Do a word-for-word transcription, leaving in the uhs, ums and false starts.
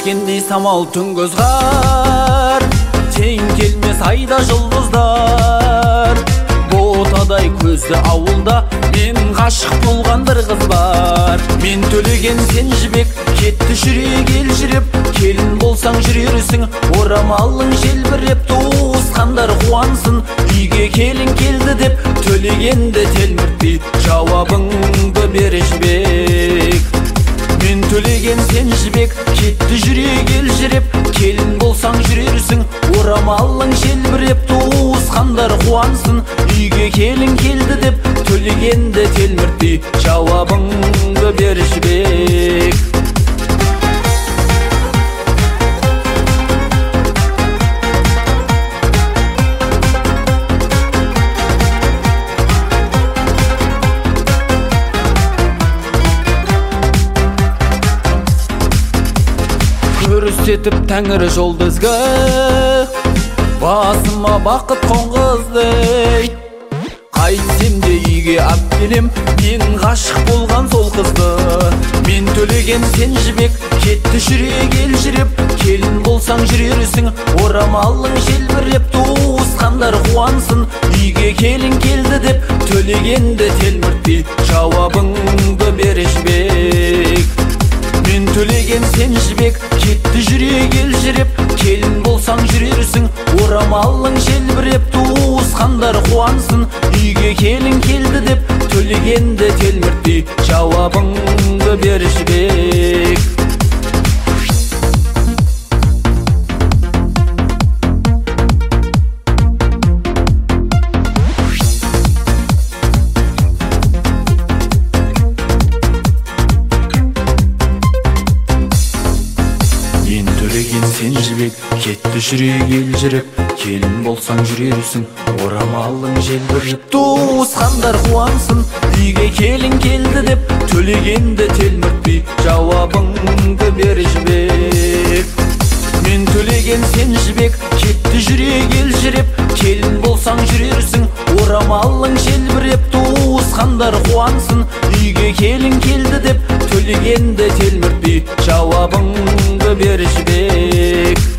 ескендей самал түнгөз қар, тең келмес айда жұлдыздар. Ботадай көзді ауылда мен ғашық болған бір қыз бар. Мен төлеген сен жібек, кетті жүрек елжіреп, келін болсаң жүрерсің, орамалың желбіреп. Туысқандар қуансын, үйге келін келді деп, төлегенді телміртпей жауабыңды бер жібек. Мен төлеген сен жібек, кетті жүрек елжіреп, келін болсаң жүрерсің, орамалың желбіреп. Туысқандар қуансын, үйге келін келді деп, төлегенді телміртпей жауабыңды бер жібек. Көрсетіп тәңір жолды ізгі, басыма бақыт қонғызды. Қайтсем де үйге ап келем, мен ғашық болған сол қызды. Мен төлеген сен жібек, кетті жүрек елжіреп, келін болсаң жүрерсің, орамалың желбіреп. Туысқандар қуансын, үйге келін келді деп, төлегенді телміртпей жауабыңды бер жібек. Мен төлеген сен жібек, кетті жүрек елжіреп, келін болсаң жүрерсің, орамалың желбіреп. Туысқандар қуансын, үйге келін келді деп, төлегенді телміртпей жауабыңды бер жібек. Сен жібек, кетті жүрек елжіреп, келін болсаң жүрерсің, орамалың желбіреп. Туысқандар қуансын, үйге келін келді деп, төлегенді телміртпей жауабыңды бер жібек. Мен төлеген сен жібек, кетті жүрек елжіреп, келін болсаң жүрерсің, орамалың желбіреп. Туысқандар қуансын, үйге келін келді деп, төлегенді телміртпей жауабыңды бер жібек.